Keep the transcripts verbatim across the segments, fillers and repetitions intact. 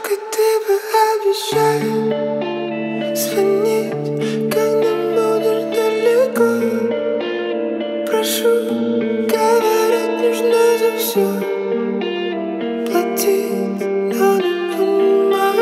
Только ты пообещай звонить, когда будешь далеко. Прошу, говорят, нужно за все платить, но не понимаю,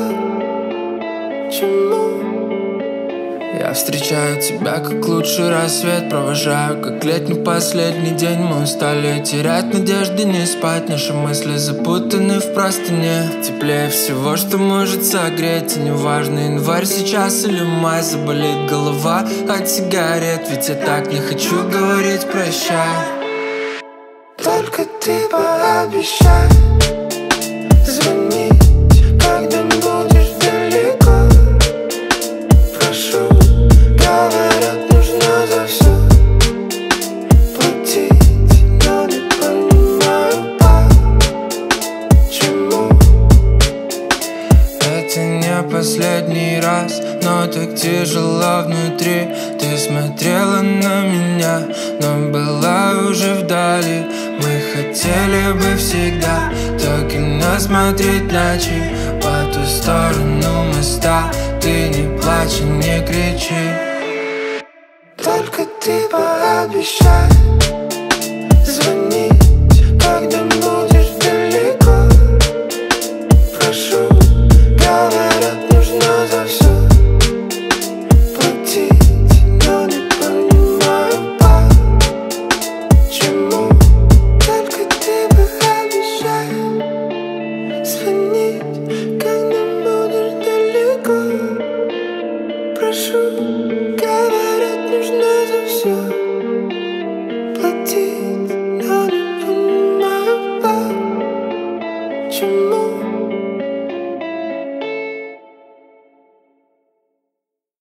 почему. Я встречаю тебя как лучший рассвет, провожаю как летний последний день. Мы устали терять надежды, не спать, наши мысли запутаны в простыне. Теплее всего, что может согреть, и неважно, январь сейчас или май. Заболит голова от сигарет, ведь я так не хочу говорить прощай. Только ты пообещай звонить, когда будешь далеко. Прошу, говорят, нужно за все платить, но не понимаю, почему. Это не последний раз, но так тяжело внутри. Ты смотрела на меня, но была уже вдали. Мы хотели бы всегда то кино смотреть ночи по ту сторону моста. Ты не плачь и не кричи. Только ты пообещай